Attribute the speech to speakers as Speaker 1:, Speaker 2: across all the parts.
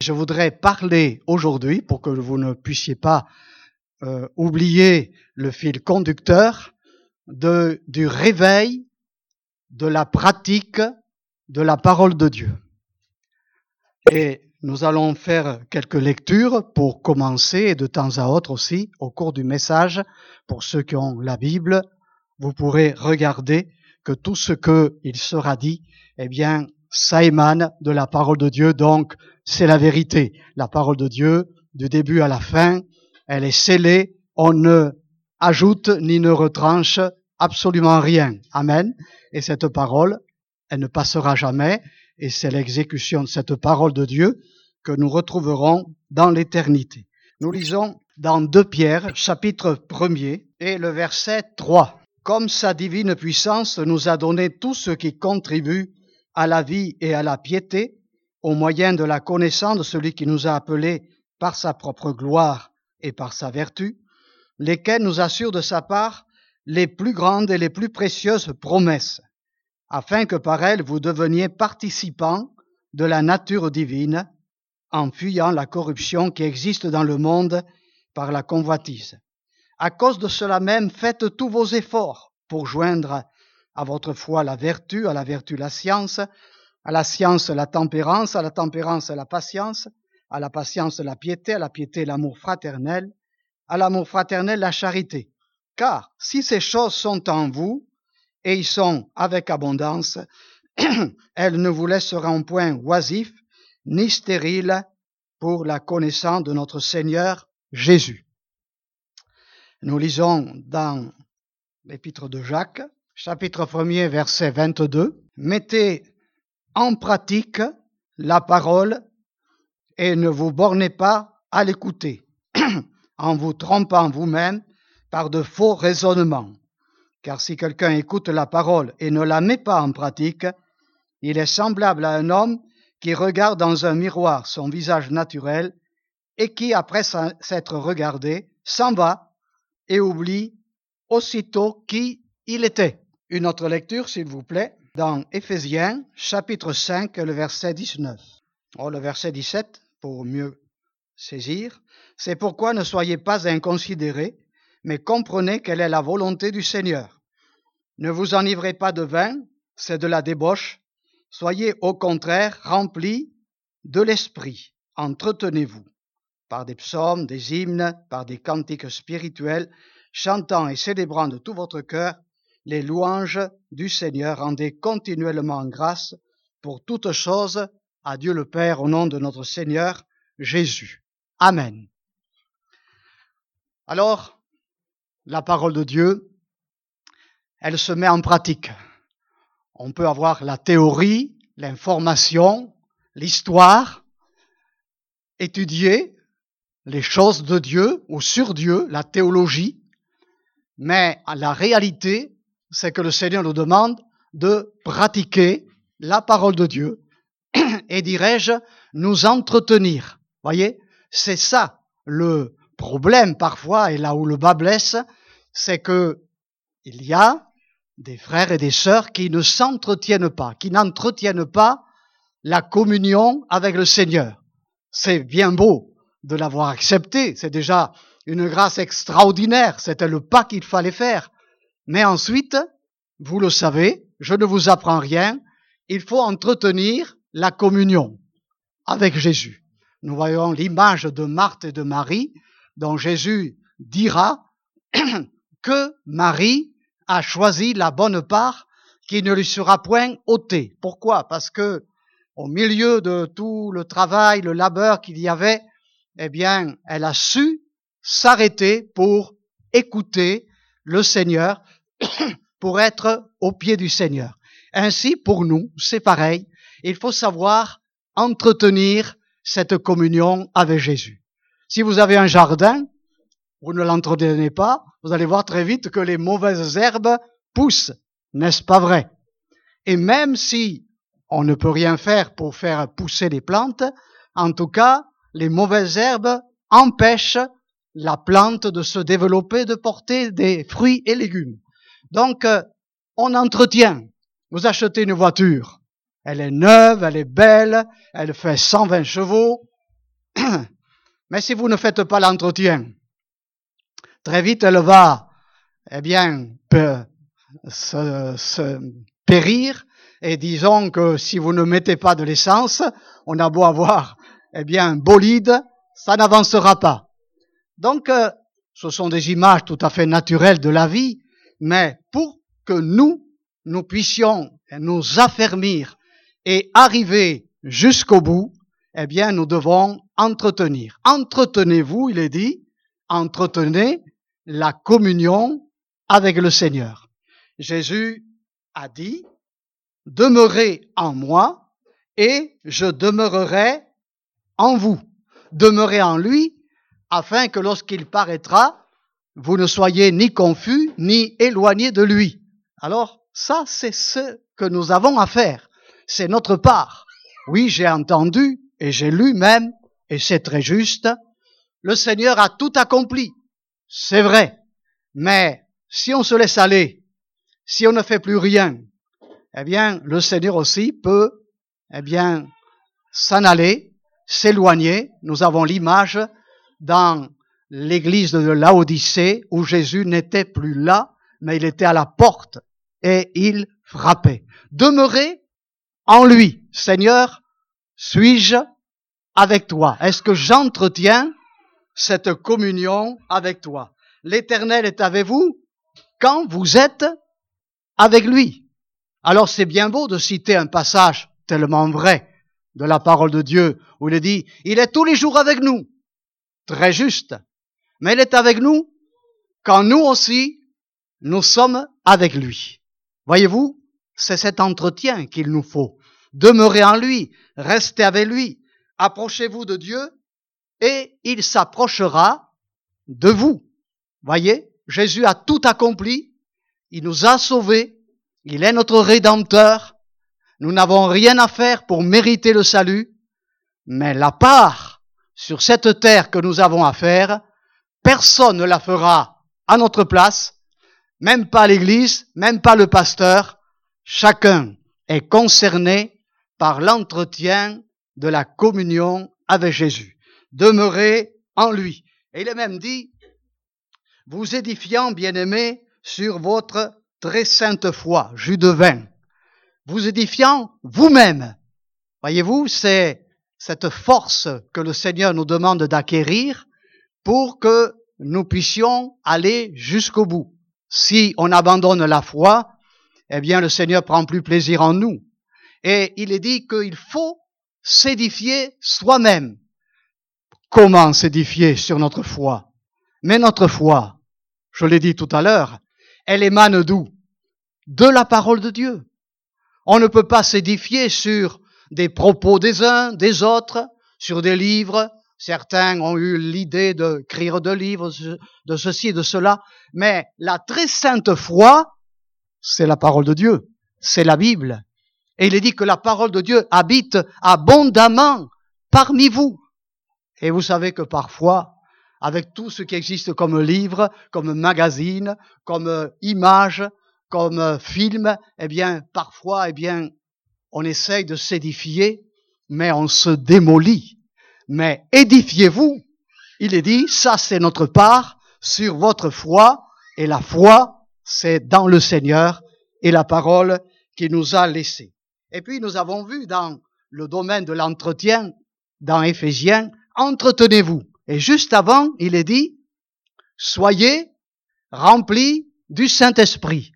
Speaker 1: Je voudrais parler aujourd'hui, pour que vous ne puissiez pas oublier le fil conducteur, du réveil, de la pratique de la parole de Dieu. Et nous allons faire quelques lectures pour commencer, et de temps à autre aussi, au cours du message, pour ceux qui ont la Bible, vous pourrez regarder que tout ce qu'il sera dit, eh bien, ça émane de la parole de Dieu, donc c'est la vérité. La parole de Dieu, du début à la fin, elle est scellée, on ne ajoute ni ne retranche absolument rien. Amen. Et cette parole, elle ne passera jamais, et c'est l'exécution de cette parole de Dieu que nous retrouverons dans l'éternité. Nous lisons dans 2 Pierre, chapitre 1er, et le verset 3. Comme sa divine puissance nous a donné tout ce qui contribue à la vie et à la piété, au moyen de la connaissance de celui qui nous a appelés par sa propre gloire et par sa vertu, lesquels nous assurent de sa part les plus grandes et les plus précieuses promesses, afin que par elles vous deveniez participants de la nature divine, en fuyant la corruption qui existe dans le monde par la convoitise. À cause de cela même, faites tous vos efforts pour joindre à votre foi la vertu, à la vertu la science, à la science la tempérance, à la tempérance la patience, à la patience la piété, à la piété l'amour fraternel, à l'amour fraternel la charité. Car si ces choses sont en vous, et y sont avec abondance, elles ne vous laisseront point oisifs, ni stériles pour la connaissance de notre Seigneur Jésus. Nous lisons dans l'épître de Jacques, chapitre 1er, verset 22. Mettez en pratique la parole et ne vous bornez pas à l'écouter, en vous trompant vous-même par de faux raisonnements. Car si quelqu'un écoute la parole et ne la met pas en pratique, il est semblable à un homme qui regarde dans un miroir son visage naturel et qui, après s'être regardé, s'en va et oublie aussitôt qui il était. Une autre lecture, s'il vous plaît, dans Éphésiens, chapitre 5, le verset 19. Le verset 17, pour mieux saisir. C'est pourquoi ne soyez pas inconsidérés, mais comprenez quelle est la volonté du Seigneur. Ne vous enivrez pas de vin, c'est de la débauche. Soyez au contraire remplis de l'esprit. Entretenez-vous par des psaumes, des hymnes, par des cantiques spirituels, chantant et célébrant de tout votre cœur les louanges du Seigneur. Rendez continuellement grâce pour toutes choses à Dieu le Père au nom de notre Seigneur Jésus. Amen. Alors, la parole de Dieu, elle se met en pratique. On peut avoir la théorie, l'information, l'histoire, étudier les choses de Dieu ou sur Dieu, la théologie, mais la réalité, c'est que le Seigneur nous demande de pratiquer la parole de Dieu et, dirais-je, nous entretenir. Voyez, c'est ça le problème parfois, et là où le bas blesse, c'est que il y a des frères et des sœurs qui ne s'entretiennent pas, qui n'entretiennent pas la communion avec le Seigneur. C'est bien beau de l'avoir accepté, c'est déjà une grâce extraordinaire, c'était le pas qu'il fallait faire. Mais ensuite, vous le savez, je ne vous apprends rien, il faut entretenir la communion avec Jésus. Nous voyons l'image de Marthe et de Marie, dont Jésus dira que Marie a choisi la bonne part qui ne lui sera point ôtée. Pourquoi? Parce que au milieu de tout le travail, le labeur qu'il y avait, eh bien, elle a su s'arrêter pour écouter le Seigneur, pour être au pied du Seigneur. Ainsi, pour nous, c'est pareil. Il faut savoir entretenir cette communion avec Jésus. Si vous avez un jardin, vous ne l'entretenez pas, vous allez voir très vite que les mauvaises herbes poussent, n'est-ce pas vrai? Et même si on ne peut rien faire pour faire pousser les plantes, en tout cas, les mauvaises herbes empêchent la plante de se développer, de porter des fruits et légumes. Donc, on entretient. Vous achetez une voiture, elle est neuve, elle est belle, elle fait 120 chevaux, Mais si vous ne faites pas l'entretien, très vite elle va, se périr. Et disons que si vous ne mettez pas de l'essence, on a beau avoir, un bolide, ça n'avancera pas. Donc, ce sont des images tout à fait naturelles de la vie, mais pour que nous puissions nous affermir et arriver jusqu'au bout, nous devons entretenir. Entretenez-vous, il est dit, entretenez la communion avec le Seigneur. Jésus a dit, demeurez en moi et je demeurerai en vous. Demeurez en lui afin que lorsqu'il paraîtra, vous ne soyez ni confus ni éloignés de lui. Alors, ça, c'est ce que nous avons à faire. C'est notre part. Oui, j'ai entendu et j'ai lu même, et c'est très juste, le Seigneur a tout accompli. C'est vrai. Mais si on se laisse aller, si on ne fait plus rien, le Seigneur aussi peut, s'en aller, s'éloigner. Nous avons l'image dans l'église de Laodicée où Jésus n'était plus là, mais il était à la porte et il frappait. Demeurez en lui. Seigneur, suis-je avec toi? Est-ce que j'entretiens cette communion avec toi? L'Éternel est avec vous quand vous êtes avec lui. Alors c'est bien beau de citer un passage tellement vrai de la parole de Dieu où il est dit, il est tous les jours avec nous. Très juste. Mais il est avec nous quand nous aussi, nous sommes avec lui. Voyez-vous, c'est cet entretien qu'il nous faut. Demeurez en lui, restez avec lui, approchez-vous de Dieu et il s'approchera de vous. Voyez, Jésus a tout accompli, il nous a sauvés, il est notre Rédempteur, nous n'avons rien à faire pour mériter le salut, mais la part sur cette terre que nous avons à faire, personne ne la fera à notre place, même pas l'Église, même pas le pasteur. Chacun est concerné par l'entretien de la communion avec Jésus. Demeurez en lui. Et il est même dit, vous édifiant, bien-aimés, sur votre très sainte foi, jus de vin. Vous édifiant vous-même. Voyez-vous, c'est cette force que le Seigneur nous demande d'acquérir pour que nous puissions aller jusqu'au bout. Si on abandonne la foi, le Seigneur prend plus plaisir en nous. Et il est dit qu'il faut s'édifier soi-même. Comment s'édifier sur notre foi? Mais notre foi, je l'ai dit tout à l'heure, elle émane d'où? De la parole de Dieu. On ne peut pas s'édifier sur des propos des uns, des autres, sur des livres. Certains ont eu l'idée d'écrire des livres, de ceci et de cela. Mais la très sainte foi, c'est la parole de Dieu. C'est la Bible. Et il est dit que la parole de Dieu habite abondamment parmi vous. Et vous savez que parfois, avec tout ce qui existe comme livre, comme magazine, comme image, comme film, parfois, on essaye de s'édifier, mais on se démolit. Mais édifiez-vous. Il est dit, ça c'est notre part sur votre foi, et la foi, c'est dans le Seigneur et la parole qu'il nous a laissée. Et puis nous avons vu dans le domaine de l'entretien, dans Éphésiens, entretenez-vous. Et juste avant, il est dit, soyez remplis du Saint-Esprit.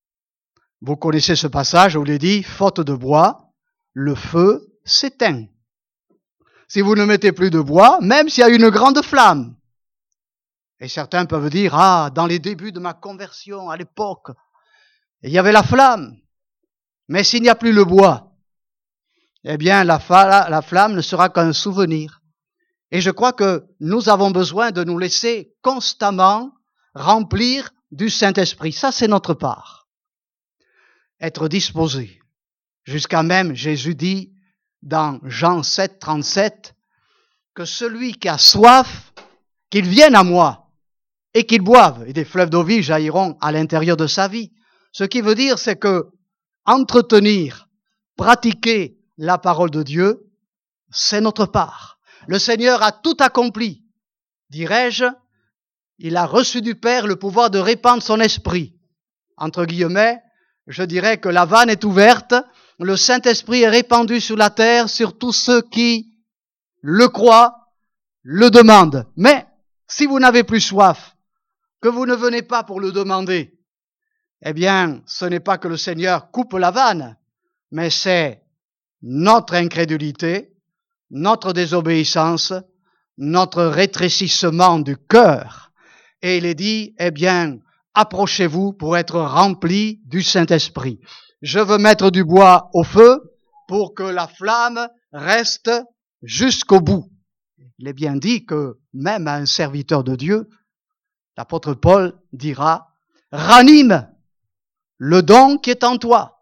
Speaker 1: Vous connaissez ce passage où il est dit, faute de bois, le feu s'éteint. Si vous ne mettez plus de bois, même s'il y a une grande flamme. Et certains peuvent dire, dans les débuts de ma conversion, à l'époque, il y avait la flamme. Mais s'il n'y a plus le bois, la flamme ne sera qu'un souvenir. Et je crois que nous avons besoin de nous laisser constamment remplir du Saint-Esprit. Ça, c'est notre part. Être disposé. Jusqu'à même, Jésus dit dans Jean 7, 37, que celui qui a soif, qu'il vienne à moi et qu'il boive. Et des fleuves d'eau vive jailliront à l'intérieur de sa vie. Ce qui veut dire, c'est que entretenir, pratiquer la parole de Dieu, c'est notre part. Le Seigneur a tout accompli. Dirais-je, il a reçu du Père le pouvoir de répandre son esprit. Entre guillemets, je dirais que la vanne est ouverte, le Saint-Esprit est répandu sur la terre, sur tous ceux qui le croient, le demandent. Mais si vous n'avez plus soif, que vous ne venez pas pour le demander, eh bien, ce n'est pas que le Seigneur coupe la vanne, mais c'est notre incrédulité, notre désobéissance, notre rétrécissement du cœur. Et il est dit, eh bien, approchez-vous pour être remplis du Saint-Esprit. Je veux mettre du bois au feu pour que la flamme reste jusqu'au bout. Il est bien dit que même à un serviteur de Dieu, l'apôtre Paul dira, ranime le don qui est en toi,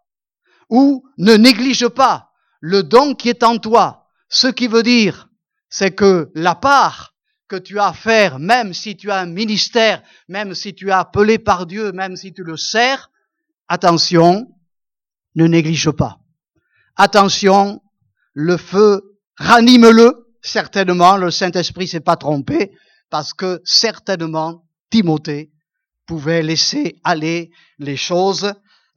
Speaker 1: ou ne néglige pas le don qui est en toi. Ce qui veut dire, c'est que la part que tu as à faire, même si tu as un ministère, même si tu es appelé par Dieu, même si tu le sers, attention, ne néglige pas. Attention, le feu, ranime-le. Certainement, le Saint-Esprit s'est pas trompé, parce que certainement, Timothée pouvait laisser aller les choses.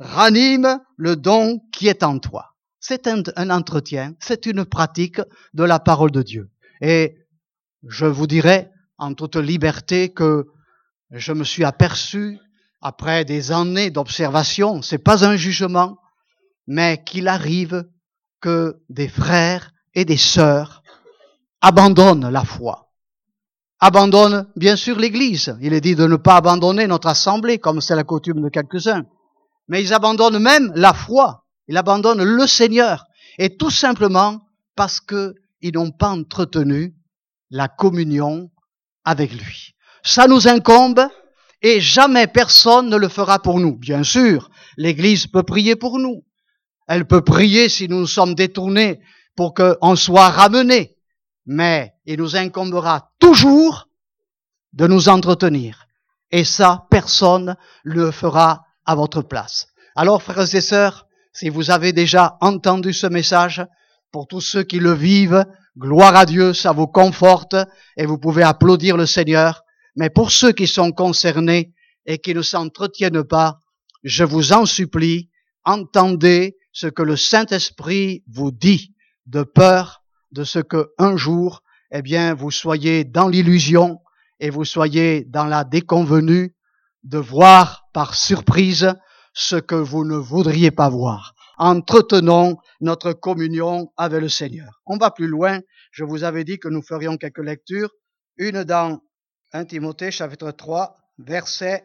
Speaker 1: Ranime le don qui est en toi. C'est un entretien, c'est une pratique de la parole de Dieu. Et je vous dirai en toute liberté que je me suis aperçu, après des années d'observation, c'est pas un jugement, mais qu'il arrive que des frères et des sœurs abandonnent la foi. Abandonnent bien sûr l'Église. Il est dit de ne pas abandonner notre assemblée, comme c'est la coutume de quelques-uns. Mais ils abandonnent même la foi. Ils abandonnent le Seigneur. Et tout simplement parce qu'ils n'ont pas entretenu la communion avec lui. Ça nous incombe et jamais personne ne le fera pour nous. Bien sûr, l'Église peut prier pour nous. Elle peut prier si nous nous sommes détournés pour qu'on soit ramenés. Mais il nous incombera toujours de nous entretenir. Et ça, personne ne le fera à votre place. Alors, frères et sœurs, si vous avez déjà entendu ce message, pour tous ceux qui le vivent, gloire à Dieu, ça vous conforte et vous pouvez applaudir le Seigneur. Mais pour ceux qui sont concernés et qui ne s'entretiennent pas, je vous en supplie, entendez ce que le Saint-Esprit vous dit, de peur de ce que un jour, eh bien, vous soyez dans l'illusion et vous soyez dans la déconvenue de voir par surprise ce que vous ne voudriez pas voir. Entretenons notre communion avec le Seigneur. On va plus loin. Je vous avais dit que nous ferions quelques lectures. Une dans 1 Timothée chapitre 3, verset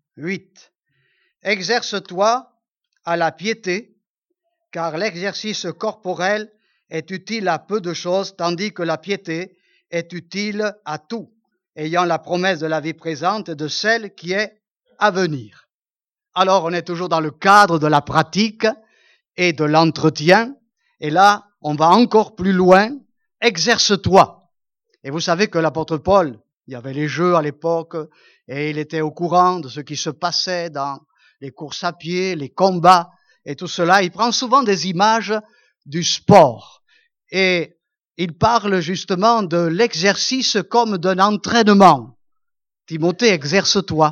Speaker 1: 8. Exerce-toi à la piété, car l'exercice corporel est utile à peu de choses, tandis que la piété est utile à tout, ayant la promesse de la vie présente et de celle qui est à venir. Alors, on est toujours dans le cadre de la pratique et de l'entretien, et là, on va encore plus loin. Exerce-toi. Et vous savez que l'apôtre Paul, il y avait les Jeux à l'époque, et il était au courant de ce qui se passait dans les courses à pied, les combats, et tout cela. Il prend souvent des images du sport. Et il parle justement de l'exercice comme d'un entraînement. Timothée, exerce-toi.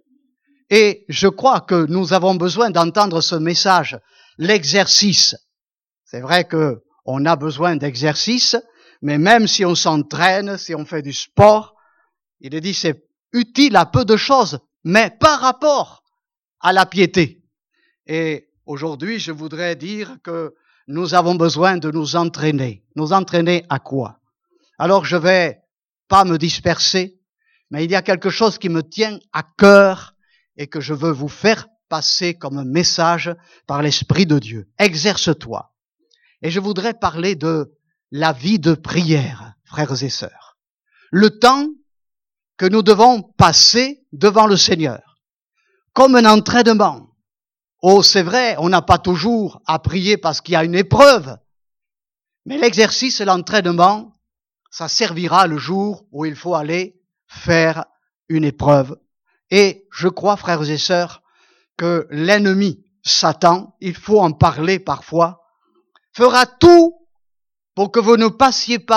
Speaker 1: Et je crois que nous avons besoin d'entendre ce message, l'exercice. C'est vrai que on a besoin d'exercice, mais même si on s'entraîne, si on fait du sport, il est dit c'est utile à peu de choses, mais par rapport à la piété. Et aujourd'hui, je voudrais dire que nous avons besoin de nous entraîner. Nous entraîner à quoi? Alors je vais pas me disperser, mais il y a quelque chose qui me tient à cœur et que je veux vous faire passer comme un message par l'Esprit de Dieu. Exerce-toi. Et je voudrais parler de la vie de prière, frères et sœurs. Le temps que nous devons passer devant le Seigneur, comme un entraînement. Oh, c'est vrai, on n'a pas toujours à prier parce qu'il y a une épreuve, mais l'exercice et l'entraînement, ça servira le jour où il faut aller faire une épreuve. Et je crois, frères et sœurs, que l'ennemi, Satan, il faut en parler parfois, fera tout pour que vous ne passiez pas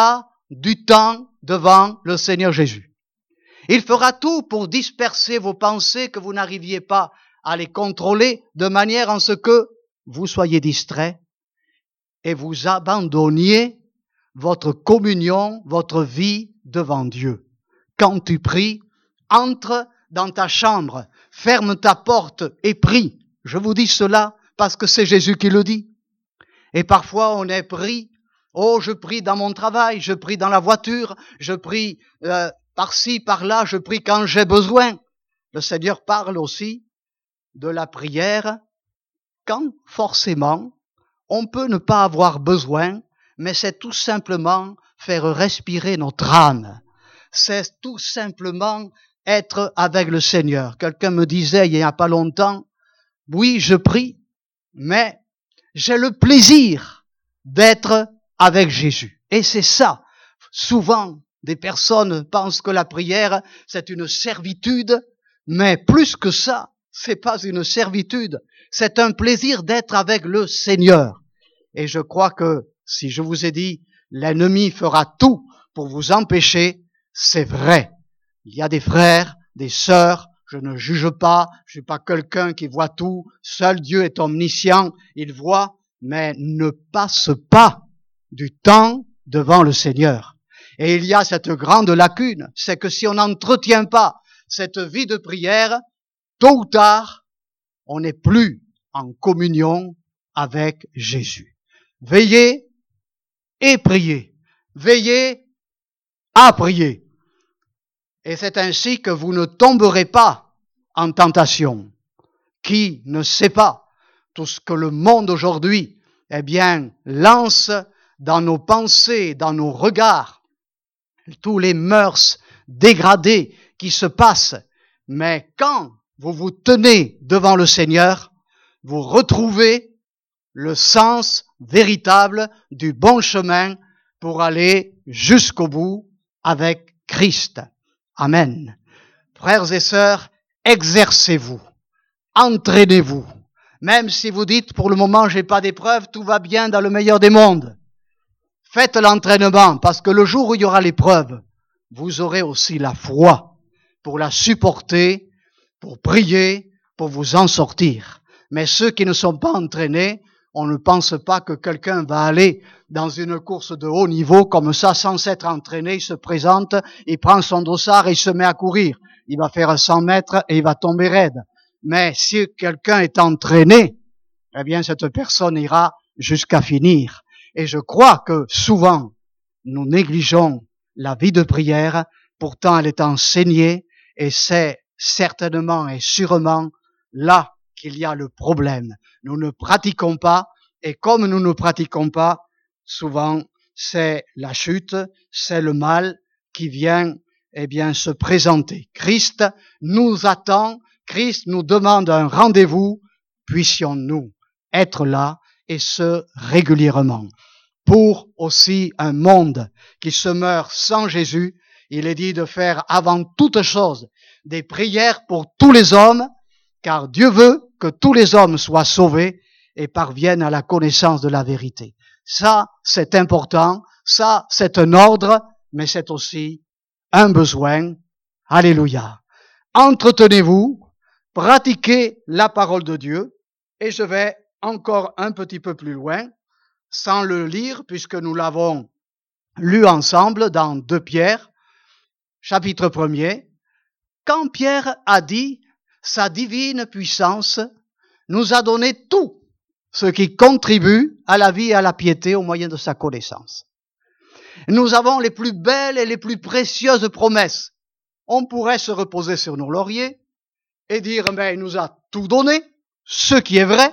Speaker 1: du temps devant le Seigneur Jésus. Il fera tout pour disperser vos pensées, que vous n'arriviez pas à les contrôler, de manière à ce que vous soyez distraits et vous abandonniez votre communion, votre vie devant Dieu. Quand tu pries, entre dans ta chambre, ferme ta porte et prie. Je vous dis cela parce que c'est Jésus qui le dit. Et parfois on est pris, oh je prie dans mon travail, je prie dans la voiture, je prie par-ci, par-là, je prie quand j'ai besoin. Le Seigneur parle aussi de la prière quand forcément on peut ne pas avoir besoin, mais c'est tout simplement faire respirer notre âme. C'est tout simplement être avec le Seigneur. Quelqu'un me disait il n'y a pas longtemps, oui, je prie, mais j'ai le plaisir d'être avec Jésus. Et c'est ça. Souvent, des personnes pensent que la prière, c'est une servitude, mais plus que ça, c'est pas une servitude. C'est un plaisir d'être avec le Seigneur. Et je crois que si je vous ai dit, l'ennemi fera tout pour vous empêcher, c'est vrai. Il y a des frères, des sœurs, je ne juge pas, je suis pas quelqu'un qui voit tout, seul Dieu est omniscient, il voit, mais ne passe pas du temps devant le Seigneur. Et il y a cette grande lacune, c'est que si on n'entretient pas cette vie de prière, tôt ou tard, on n'est plus en communion avec Jésus. Veillez et priez. Veillez à prier. Et c'est ainsi que vous ne tomberez pas en tentation. Qui ne sait pas tout ce que le monde aujourd'hui, lance dans nos pensées, dans nos regards, tous les mœurs dégradées qui se passent. Mais quand vous vous tenez devant le Seigneur, vous retrouvez le sens véritable du bon chemin pour aller jusqu'au bout avec Christ. Amen. Frères et sœurs, exercez-vous, entraînez-vous. Même si vous dites, pour le moment, j'ai pas d'épreuve, tout va bien dans le meilleur des mondes. Faites l'entraînement, parce que le jour où il y aura l'épreuve, vous aurez aussi la foi pour la supporter, pour prier, pour vous en sortir. Mais ceux qui ne sont pas entraînés, on ne pense pas que quelqu'un va aller dans une course de haut niveau comme ça, sans s'être entraîné, il se présente, il prend son dossard et il se met à courir. Il va faire 100 mètres et il va tomber raide. Mais si quelqu'un est entraîné, cette personne ira jusqu'à finir. Et je crois que souvent, nous négligeons la vie de prière, pourtant elle est enseignée, et c'est certainement et sûrement là qu'il y a le problème. Nous ne pratiquons pas, et comme nous ne pratiquons pas, souvent c'est la chute, c'est le mal qui vient se présenter. Christ nous attend, Christ nous demande un rendez-vous, puissions-nous être là, et ce régulièrement. Pour aussi un monde qui se meurt sans Jésus, il est dit de faire avant toute chose des prières pour tous les hommes, car Dieu veut que tous les hommes soient sauvés et parviennent à la connaissance de la vérité. Ça, c'est important, ça, c'est un ordre, mais c'est aussi un besoin. Alléluia. Entretenez-vous, pratiquez la parole de Dieu, et je vais encore un petit peu plus loin, sans le lire, puisque nous l'avons lu ensemble dans 2 Pierre, chapitre 1er. Quand Pierre a dit, sa divine puissance nous a donné tout ce qui contribue à la vie et à la piété au moyen de sa connaissance. Nous avons les plus belles et les plus précieuses promesses. On pourrait se reposer sur nos lauriers et dire, il nous a tout donné, ce qui est vrai.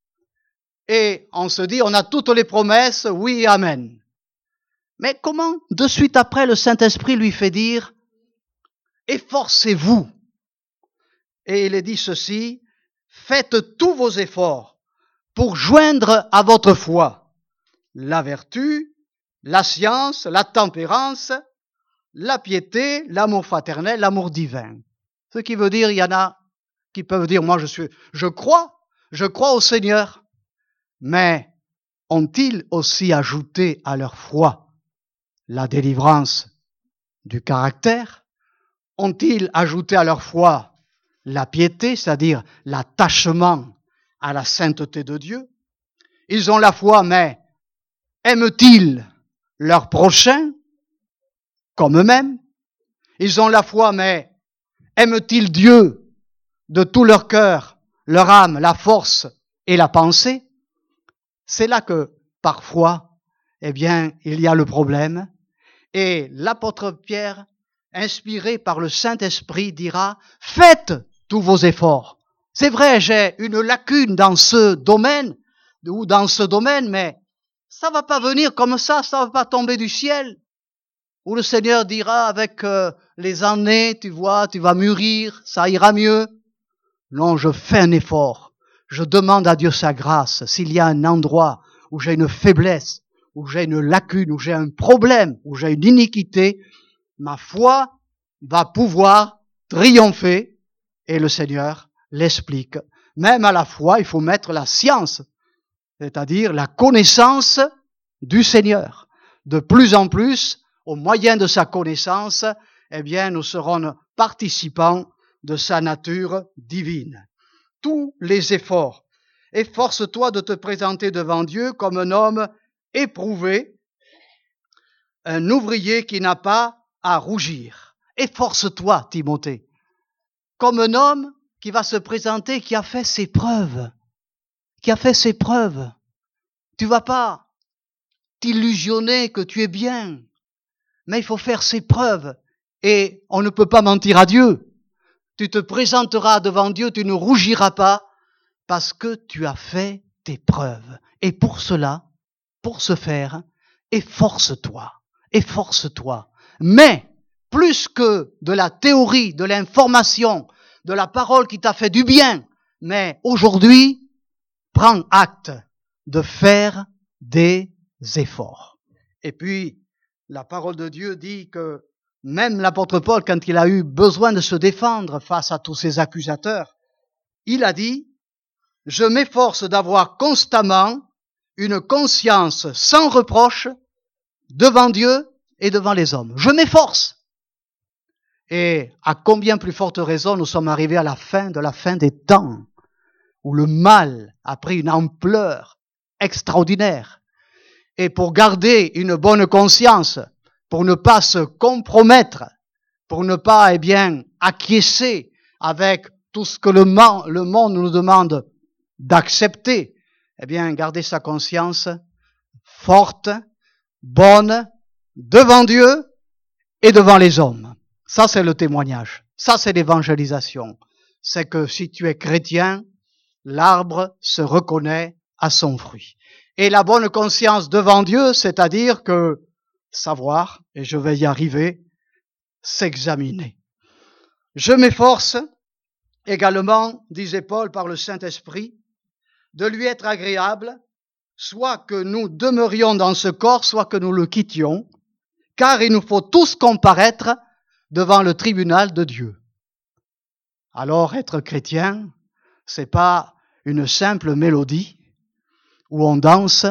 Speaker 1: Et on se dit, on a toutes les promesses, oui, amen. Mais comment, de suite après, le Saint-Esprit lui fait dire, efforcez-vous. Et il est dit ceci, faites tous vos efforts pour joindre à votre foi la vertu, la science, la tempérance, la piété, l'amour fraternel, l'amour divin. Ce qui veut dire, il y en a qui peuvent dire, moi je crois au Seigneur, mais ont-ils aussi ajouté à leur foi la délivrance du caractère? Ont-ils ajouté à leur foi la piété, c'est-à-dire l'attachement à la sainteté de Dieu? Ils ont la foi, mais aiment-ils leur prochain comme eux-mêmes? Ils ont la foi, mais aiment-ils Dieu de tout leur cœur, leur âme, la force et la pensée? C'est là que, parfois, il y a le problème. Et l'apôtre Pierre, inspiré par le Saint-Esprit, dira « Faites tous vos efforts ». C'est vrai, j'ai une lacune dans ce domaine, mais ça va pas venir comme ça va pas tomber du ciel. Où le Seigneur dira avec les années, tu vois, tu vas mûrir, ça ira mieux. Non, je fais un effort. Je demande à Dieu sa grâce. S'il y a un endroit où j'ai une faiblesse, où j'ai une lacune, où j'ai un problème, où j'ai une iniquité, ma foi va pouvoir triompher et le Seigneur l'explique. Même à la foi, il faut mettre la science, c'est-à-dire la connaissance du Seigneur. De plus en plus, au moyen de sa connaissance, nous serons participants de sa nature divine. Tous les efforts. Efforce-toi de te présenter devant Dieu comme un homme éprouvé, un ouvrier qui n'a pas à rougir. Efforce-toi, Timothée, comme un homme qui va se présenter, qui a fait ses preuves. Tu vas pas t'illusionner que tu es bien, mais il faut faire ses preuves. Et on ne peut pas mentir à Dieu. Tu te présenteras devant Dieu, tu ne rougiras pas, parce que tu as fait tes preuves. Et pour cela, pour ce faire, efforce-toi. Mais, plus que de la théorie, de l'information, de la parole qui t'a fait du bien, mais aujourd'hui, prends acte de faire des efforts. Et puis, la parole de Dieu dit que même l'apôtre Paul, quand il a eu besoin de se défendre face à tous ses accusateurs, il a dit « Je m'efforce d'avoir constamment une conscience sans reproche devant Dieu et devant les hommes. Je m'efforce. » Et à combien plus forte raison nous sommes arrivés à la fin des temps, où le mal a pris une ampleur extraordinaire. Et pour garder une bonne conscience, pour ne pas se compromettre, pour ne pas, acquiescer avec tout ce que le monde nous demande d'accepter, garder sa conscience forte, bonne, devant Dieu et devant les hommes. Ça, c'est le témoignage. Ça, c'est l'évangélisation. C'est que si tu es chrétien, l'arbre se reconnaît à son fruit. Et la bonne conscience devant Dieu, c'est-à-dire que savoir, et je vais y arriver, s'examiner. Je m'efforce également, disait Paul par le Saint-Esprit, de lui être agréable, soit que nous demeurions dans ce corps, soit que nous le quittions, car il nous faut tous comparaître devant le tribunal de Dieu. Alors, être chrétien, c'est pas une simple mélodie où on danse,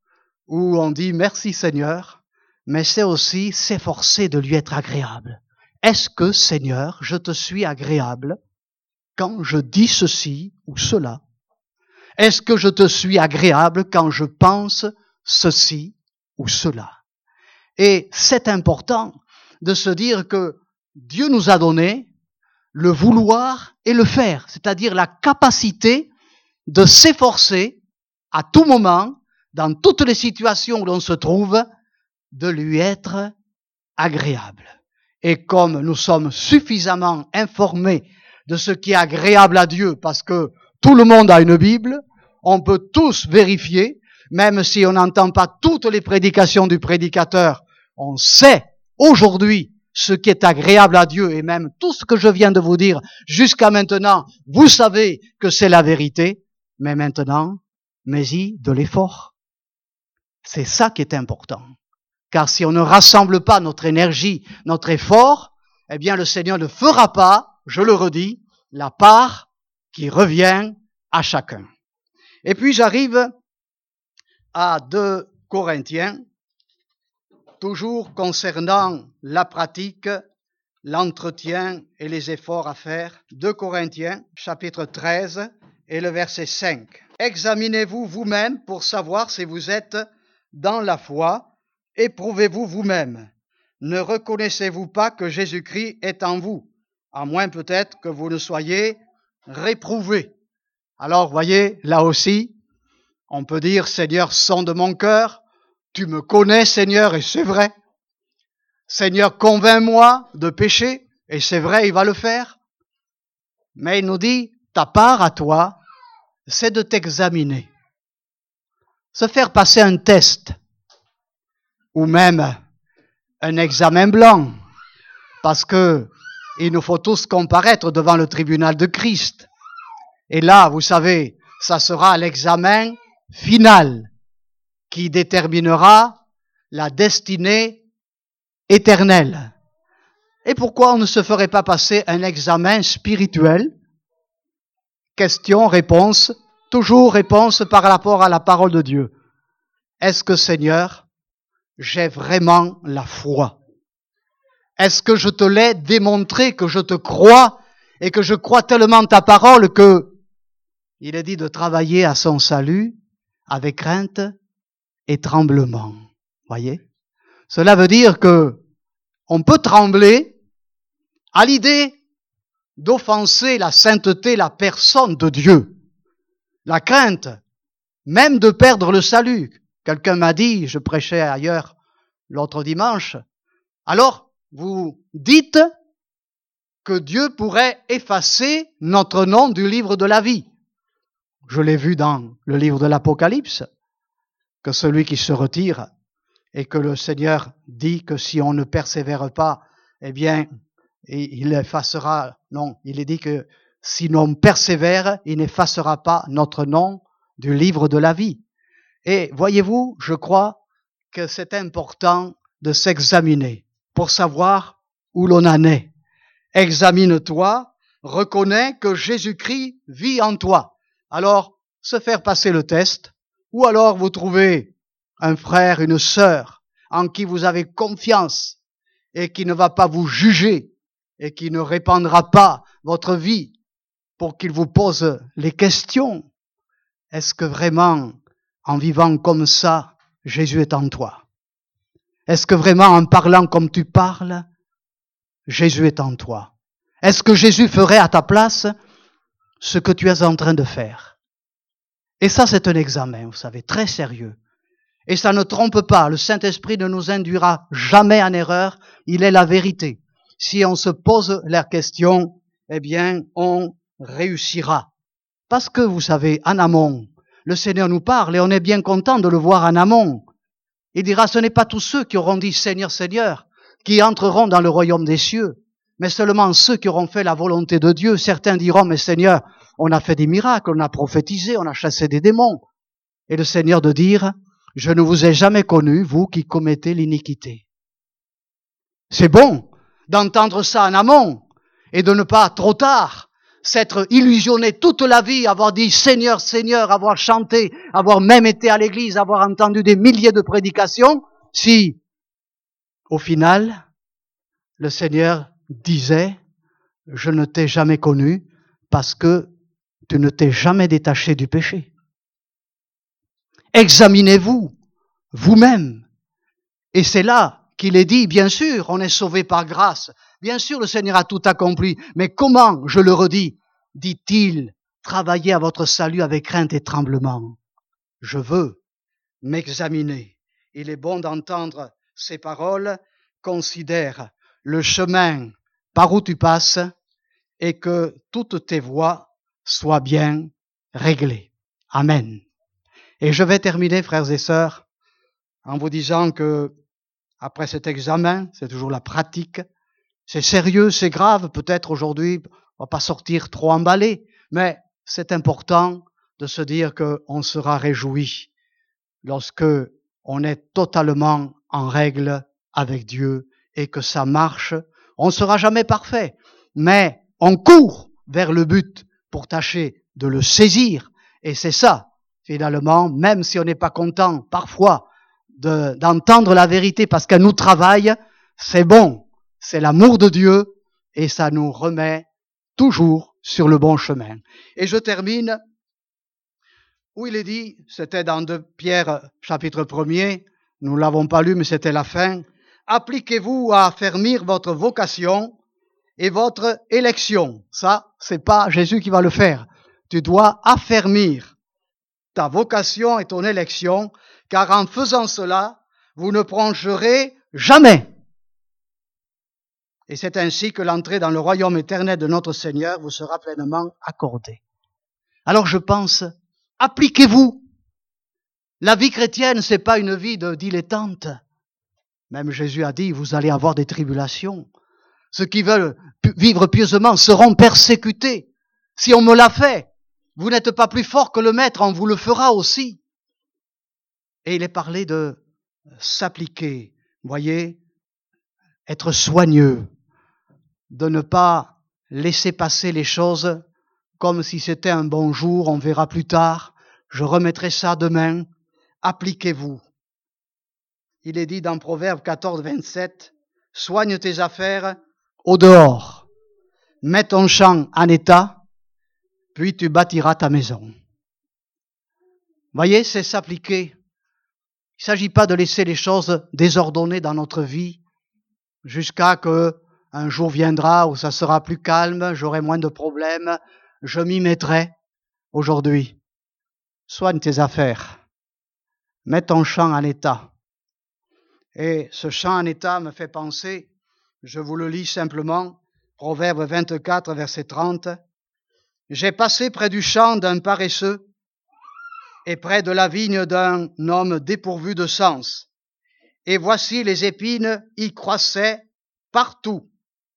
Speaker 1: où on dit merci Seigneur, mais c'est aussi s'efforcer de lui être agréable. Est-ce que, Seigneur, je te suis agréable quand je dis ceci ou cela? Est-ce que je te suis agréable quand je pense ceci ou cela? Et c'est important de se dire que Dieu nous a donné le vouloir et le faire, c'est-à-dire la capacité de s'efforcer à tout moment, dans toutes les situations où l'on se trouve, de lui être agréable. Et comme nous sommes suffisamment informés de ce qui est agréable à Dieu, parce que tout le monde a une Bible, on peut tous vérifier, même si on n'entend pas toutes les prédications du prédicateur, on sait aujourd'hui ce qui est agréable à Dieu, et même tout ce que je viens de vous dire jusqu'à maintenant, vous savez que c'est la vérité, mais maintenant, mets-y de l'effort. C'est ça qui est important. Car si on ne rassemble pas notre énergie, notre effort, le Seigneur ne fera pas, je le redis, la part qui revient à chacun. Et puis j'arrive à 2 Corinthiens, toujours concernant la pratique, l'entretien et les efforts à faire. 2 Corinthiens, chapitre 13 et le verset 5. Examinez-vous vous-même pour savoir si vous êtes dans la foi. Éprouvez-vous vous-même. Ne reconnaissez-vous pas que Jésus-Christ est en vous, à moins peut-être que vous ne soyez réprouvés. Alors, voyez, là aussi, on peut dire, Seigneur, sonde mon cœur, tu me connais, Seigneur, et c'est vrai. Seigneur, convainc-moi de pécher, et c'est vrai, il va le faire. Mais il nous dit, ta part à toi, c'est de t'examiner. Se faire passer un test, ou même un examen blanc, parce que il nous faut tous comparaître devant le tribunal de Christ. Et là, vous savez, ça sera l'examen final qui déterminera la destinée éternelle. Et pourquoi on ne se ferait pas passer un examen spirituel? Question, réponse, toujours réponse par rapport à la parole de Dieu. Est-ce que, Seigneur, j'ai vraiment la foi? Est-ce que je te l'ai démontré, que je te crois et que je crois tellement ta parole que il est dit de travailler à son salut avec crainte et tremblement. Voyez? Cela veut dire que on peut trembler à l'idée d'offenser la sainteté, la personne de Dieu. La crainte, même de perdre le salut. Quelqu'un m'a dit, je prêchais ailleurs l'autre dimanche, alors vous dites que Dieu pourrait effacer notre nom du livre de la vie. Je l'ai vu dans le livre de l'Apocalypse, que celui qui se retire et que le Seigneur dit que si on ne persévère pas, eh bien, il effacera, non, il est dit que si l'on persévère, il n'effacera pas notre nom du livre de la vie. Et voyez-vous, je crois que c'est important de s'examiner pour savoir où l'on en est. Examine-toi, reconnais que Jésus-Christ vit en toi. Alors, se faire passer le test, ou alors vous trouvez un frère, une sœur en qui vous avez confiance et qui ne va pas vous juger et qui ne répandra pas votre vie pour qu'il vous pose les questions. Est-ce que vraiment, en vivant comme ça, Jésus est en toi? Est-ce que vraiment, en parlant comme tu parles, Jésus est en toi? Est-ce que Jésus ferait à ta place ce que tu es en train de faire? Et ça, c'est un examen, vous savez, très sérieux. Et ça ne trompe pas, le Saint-Esprit ne nous induira jamais en erreur, il est la vérité. Si on se pose la question, eh bien, on réussira. Parce que, vous savez, en amont, le Seigneur nous parle et on est bien content de le voir en amont. Il dira, ce n'est pas tous ceux qui auront dit Seigneur, Seigneur, qui entreront dans le royaume des cieux, mais seulement ceux qui auront fait la volonté de Dieu. Certains diront, mais Seigneur, on a fait des miracles, on a prophétisé, on a chassé des démons. Et le Seigneur de dire, je ne vous ai jamais connu, vous qui commettez l'iniquité. C'est bon d'entendre ça en amont et de ne pas trop tard s'être illusionné toute la vie, avoir dit Seigneur, Seigneur, avoir chanté, avoir même été à l'église, avoir entendu des milliers de prédications, si, au final, le Seigneur disait, je ne t'ai jamais connu parce que tu ne t'es jamais détaché du péché. Examinez-vous vous-même. Et c'est là qu'il est dit, bien sûr, on est sauvé par grâce. Bien sûr, le Seigneur a tout accompli. Mais comment, je le redis, dit-il, travaillez à votre salut avec crainte et tremblement. Je veux m'examiner. Il est bon d'entendre ces paroles. Considère le chemin par où tu passes et que toutes tes voies soient bien réglées. Amen. Et je vais terminer, frères et sœurs, en vous disant que après cet examen, c'est toujours la pratique, c'est sérieux, c'est grave, peut-être aujourd'hui, on va pas sortir trop emballé, mais c'est important de se dire qu'on sera réjoui lorsque on est totalement en règle avec Dieu et que ça marche. On ne sera jamais parfait, mais on court vers le but pour tâcher de le saisir. Et c'est ça, finalement, même si on n'est pas content parfois d'entendre la vérité parce qu'elle nous travaille, c'est bon, c'est l'amour de Dieu et ça nous remet toujours sur le bon chemin. Et je termine où il est dit, c'était dans 2 Pierre chapitre 1er, nous ne l'avons pas lu mais c'était la fin, appliquez-vous à affermir votre vocation et votre élection. Ça, c'est pas Jésus qui va le faire. Tu dois affermir ta vocation et ton élection, car en faisant cela, vous ne broncherez jamais. Et c'est ainsi que l'entrée dans le royaume éternel de notre Seigneur vous sera pleinement accordée. Alors je pense, appliquez-vous. La vie chrétienne, c'est pas une vie de dilettante. Même Jésus a dit, vous allez avoir des tribulations. Ceux qui veulent vivre pieusement seront persécutés. Si on me l'a fait, vous n'êtes pas plus fort que le maître, on vous le fera aussi. Et il est parlé de s'appliquer, voyez, être soigneux, de ne pas laisser passer les choses comme si c'était un bon jour, on verra plus tard, je remettrai ça demain, appliquez-vous. Il est dit dans Proverbe 14, 27, soigne tes affaires au dehors, mets ton champ en état, puis tu bâtiras ta maison. Voyez, c'est s'appliquer. Il ne s'agit pas de laisser les choses désordonnées dans notre vie jusqu'à que un jour viendra où ça sera plus calme, j'aurai moins de problèmes, je m'y mettrai. Aujourd'hui, soigne tes affaires, mets ton champ en état. Et ce champ en état me fait penser, je vous le lis simplement, Proverbe 24, verset 30, j'ai passé près du champ d'un paresseux et près de la vigne d'un homme dépourvu de sens. Et voici les épines y croissaient partout.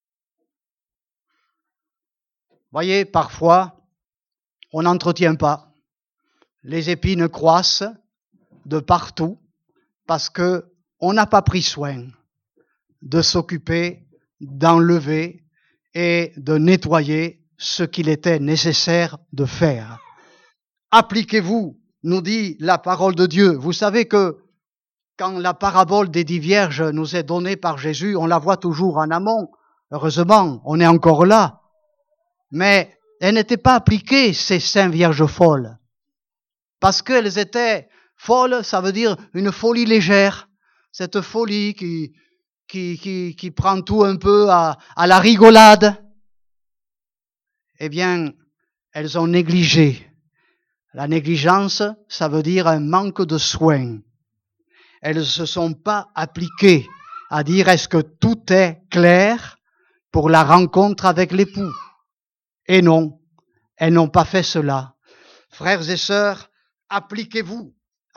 Speaker 1: Voyez, parfois, on n'entretient pas. Les épines croissent de partout parce que on n'a pas pris soin de s'occuper, d'enlever et de nettoyer ce qu'il était nécessaire de faire. Appliquez-vous, nous dit la parole de Dieu. Vous savez que quand la parabole des 10 vierges nous est donnée par Jésus, on la voit toujours en amont. Heureusement, on est encore là. Mais elles n'étaient pas appliquées, ces 5 vierges folles. Parce qu'elles étaient folles, ça veut dire une folie légère. Cette folie qui prend tout un peu à la rigolade. Eh bien, elles ont négligé. La négligence, ça veut dire un manque de soin. Elles ne se sont pas appliquées à dire est-ce que tout est clair pour la rencontre avec l'époux. Et non, elles n'ont pas fait cela. Frères et sœurs, appliquez-vous,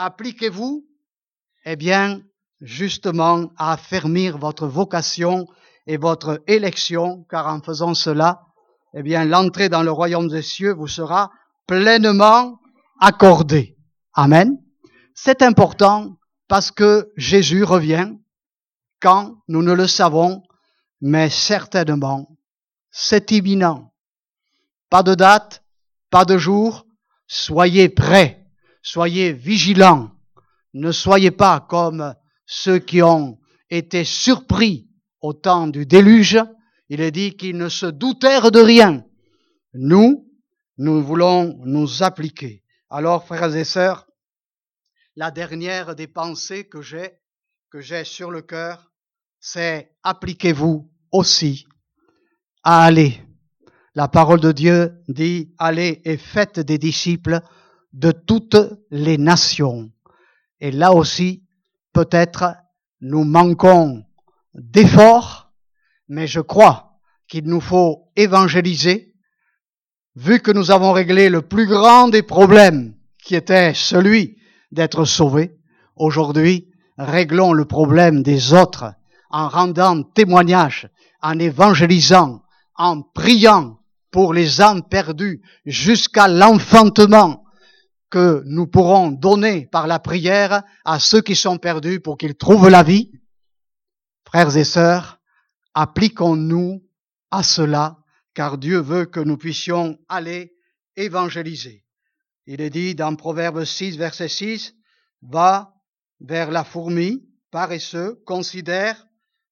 Speaker 1: eh bien, justement, à affermir votre vocation et votre élection, car en faisant cela, eh bien, l'entrée dans le royaume des cieux vous sera pleinement accordée. Amen. C'est important parce que Jésus revient quand nous ne le savons, mais certainement, c'est imminent. Pas de date, pas de jour, soyez prêts, soyez vigilants. Ne soyez pas comme ceux qui ont été surpris au temps du déluge. Il est dit qu'ils ne se doutèrent de rien. Nous voulons nous appliquer. Alors, frères et sœurs, la dernière des pensées que j'ai sur le cœur, c'est appliquez-vous aussi à aller. La parole de Dieu dit, allez et faites des disciples de toutes les nations. Et là aussi, peut-être, nous manquons d'efforts, mais je crois qu'il nous faut évangéliser, vu que nous avons réglé le plus grand des problèmes, qui était celui d'être sauvés. Aujourd'hui, réglons le problème des autres en rendant témoignage, en évangélisant, en priant pour les âmes perdues jusqu'à l'enfantement que nous pourrons donner par la prière à ceux qui sont perdus pour qu'ils trouvent la vie. Frères et sœurs, appliquons-nous à cela, car Dieu veut que nous puissions aller évangéliser. Il est dit dans Proverbe 6, verset 6, « Va vers la fourmi, paresseux, considère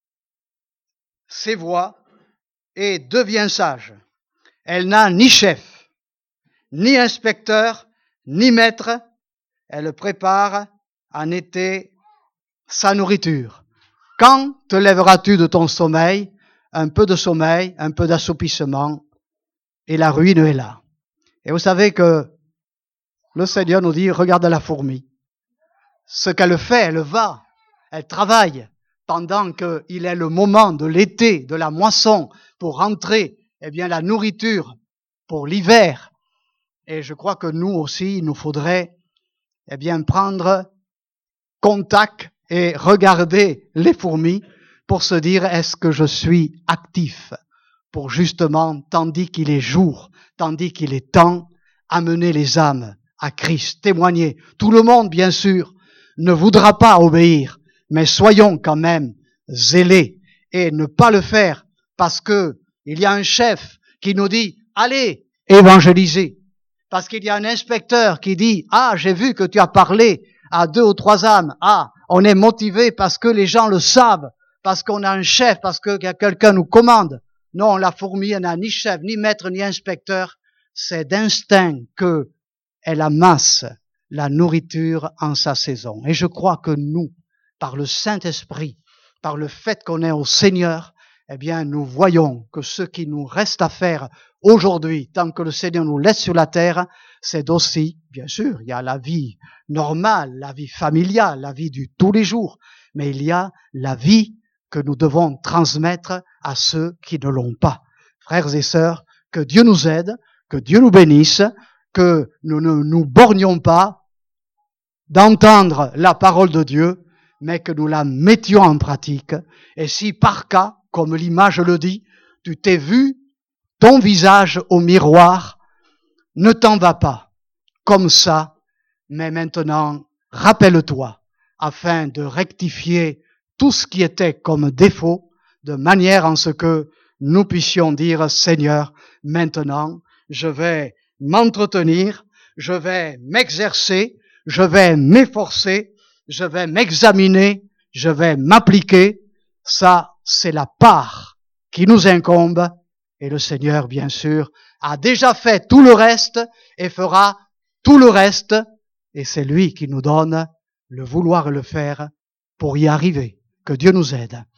Speaker 1: ses voies et devient sage. Elle n'a ni chef, ni inspecteur, ni maître. Elle prépare en été sa nourriture. Quand te lèveras-tu de ton sommeil? Un peu de sommeil, un peu d'assoupissement, et la ruine est là. Et vous savez que le Seigneur nous dit, regarde la fourmi. Ce qu'elle fait, elle va, elle travaille, pendant qu'il est le moment de l'été, de la moisson, pour rentrer, eh bien, la nourriture pour l'hiver. Et je crois que nous aussi, il nous faudrait, eh bien, prendre contact et regarder les fourmis pour se dire, est-ce que je suis actif pour justement, tandis qu'il est jour, tandis qu'il est temps, amener les âmes à Christ, témoigner. Tout le monde, bien sûr, ne voudra pas obéir, mais soyons quand même zélés et ne pas le faire parce que il y a un chef qui nous dit, allez évangéliser. Parce qu'il y a un inspecteur qui dit, ah, j'ai vu que tu as parlé à 2 ou 3 âmes. Ah, on est motivé parce que les gens le savent, parce qu'on a un chef, parce que quelqu'un nous commande. Non, la fourmi, elle n'a ni chef, ni maître, ni inspecteur. C'est d'instinct qu'elle amasse la nourriture en sa saison. Et je crois que nous, par le Saint-Esprit, par le fait qu'on est au Seigneur, eh bien, nous voyons que ce qui nous reste à faire aujourd'hui, tant que le Seigneur nous laisse sur la terre, c'est aussi, bien sûr, il y a la vie normale, la vie familiale, la vie du tous les jours, mais il y a la vie que nous devons transmettre à ceux qui ne l'ont pas. Frères et sœurs, que Dieu nous aide, que Dieu nous bénisse, que nous ne nous bornions pas d'entendre la parole de Dieu, mais que nous la mettions en pratique. Et si par cas, comme l'image le dit, tu t'es vu ton visage au miroir, ne t'en va pas comme ça, mais maintenant, rappelle-toi, afin de rectifier tout ce qui était comme défaut, de manière en ce que nous puissions dire, Seigneur, maintenant, je vais m'entretenir, je vais m'exercer, je vais m'efforcer, je vais m'examiner, je vais m'appliquer. Ça, c'est la part qui nous incombe. Et le Seigneur, bien sûr, a déjà fait tout le reste et fera tout le reste. Et c'est lui qui nous donne le vouloir et le faire pour y arriver. Que Dieu nous aide.